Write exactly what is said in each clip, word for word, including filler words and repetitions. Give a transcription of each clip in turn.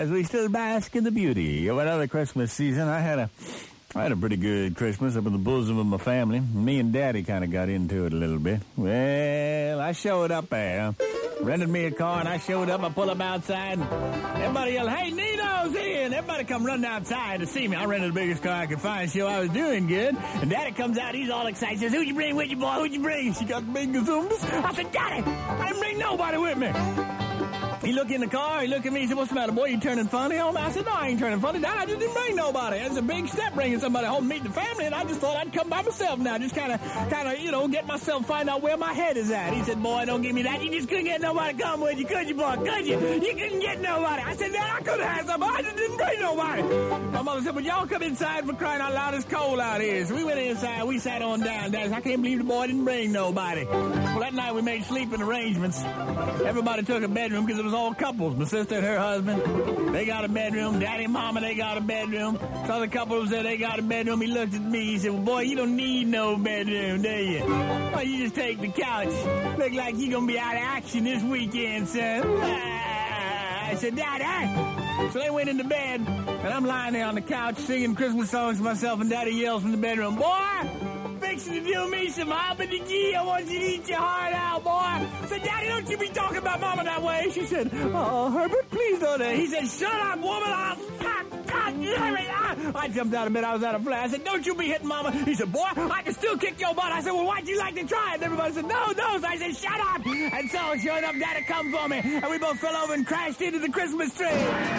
as we still bask in the beauty of another Christmas season. I had a I had a pretty good Christmas up in the bosom of my family. Me and Daddy kind of got into it a little bit. Well, I showed up there. Rented me a car, and I showed up. I pull up outside, and everybody yelled, "Hey, Nino's here!" And everybody come running outside to see me. I rented the biggest car I could find, so I was doing good. And Daddy comes out, he's all excited, says, "Who'd you bring with you, boy? Who'd you bring?" She got the big gazooms. I said, "Daddy, I didn't bring nobody with me." He looked in the car, he looked at me, he said, "What's the matter, boy? You turning funny on me?" I said, "No, I ain't turning funny, Dad. I just didn't bring nobody. It's a big step bringing somebody home to meet the family, and I just thought I'd come by myself now, just kind of, kind of, you know, get myself, find out where my head is at." He said, "Boy, don't give me that. You just couldn't get nobody to come with you, could you, boy? Could you? You couldn't get nobody." I said, "Dad, I could have had somebody. I just didn't bring nobody." My mother said, "Well, y'all come inside for crying out loud. It's cold out here." So we went inside. We sat on down. Dad said, "I can't believe the boy didn't bring nobody." Well, that night we made sleeping arrangements. Everybody took a bedroom because it was all couples. My sister and her husband, they got a bedroom. Daddy and Mama, they got a bedroom. So other couple was there, they got a bedroom. He looked at me, he said, "Well, boy, you don't need no bedroom, do you? Well, you just take the couch. Look like you're going to be out of action this weekend, son." I said, "Daddy." So they went into bed, and I'm lying there on the couch singing Christmas songs to myself, and Daddy yells from the bedroom, "Boy, fixing to do me some hoppity gee. I want you to eat your heart out, boy." I said, "Daddy, don't you be talking about Mama that way." She said, "Oh, Herbert, please don't." He said, "Shut up, woman. I'll stop. I jumped out of bed. I was out of flat. I said, "Don't you be hitting Mama." He said, "Boy, I can still kick your butt." I said, "Well, why'd you like to try it?" And everybody said, "No, no." So I said, "Shut up." And so, sure enough, Daddy come for me. And we both fell over and crashed into the Christmas tree.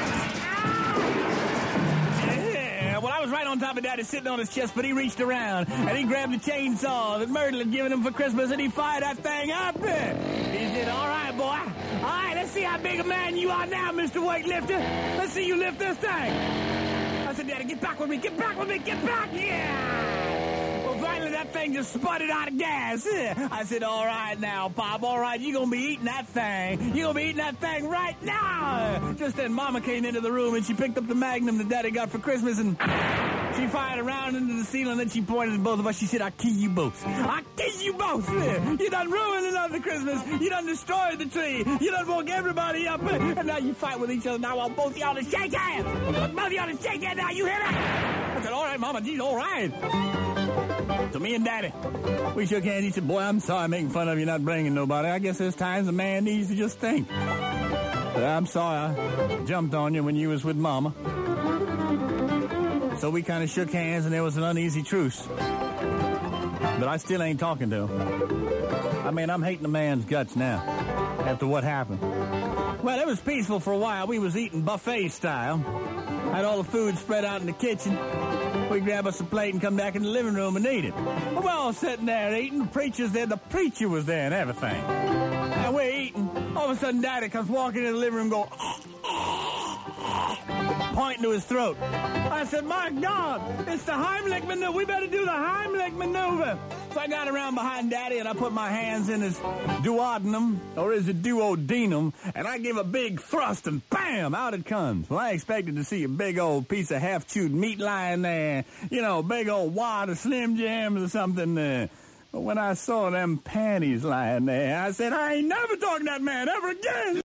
Well, I was right on top of Daddy sitting on his chest, but he reached around, and he grabbed the chainsaw that Myrtle had given him for Christmas, and he fired that thing up. He said, "All right, boy. All right, let's see how big a man you are now, Mister Weightlifter. Let's see you lift this thing." I said, "Daddy, get back with me. Get back with me. Get back." Yeah. Well, finally, that thing just sputtered out of gas. I said, "All right now, Pop. All right, you're going to be eating that thing. You're going to be eating that thing right now." Just then, Mama came into the room, and she picked up the Magnum that Daddy got for Christmas, and she fired around into the ceiling, and then she pointed at both of us. She said, "I'll kill you both. I'll kill you both. You done ruined another Christmas. You done destroyed the tree. You done woke everybody up, and now you fight with each other. Now I want both of y'all to shake hands. I want both of y'all to shake hands now. You hear me?" I said, "All right, Mama. Geez, all right." So me and Daddy, we shook hands. He said, "Boy, I'm sorry making fun of you not bringing nobody. I guess there's times a man needs to just think. But I'm sorry I jumped on you when you was with Mama." So we kind of shook hands, and there was an uneasy truce. But I still ain't talking to him. I mean, I'm hating the man's guts now after what happened. Well, it was peaceful for a while. We was eating buffet style. Had all the food spread out in the kitchen. We grab us a plate and come back in the living room and eat it. Well, we're all sitting there eating. The preacher's there. The preacher was there and everything. And we're eating. All of a sudden, Daddy comes walking in the living room and go, pointing to his throat. I said, "My God, it's the Heimlich maneuver. We better do the Heimlich maneuver." So I got around behind Daddy, and I put my hands in his duodenum, or is it duodenum, and I give a big thrust, and bam, out it comes. Well, I expected to see a big old piece of half-chewed meat lying there, you know, a big old wad of Slim Jims or something there. But when I saw them panties lying there, I said, "I ain't never talking to that man ever again."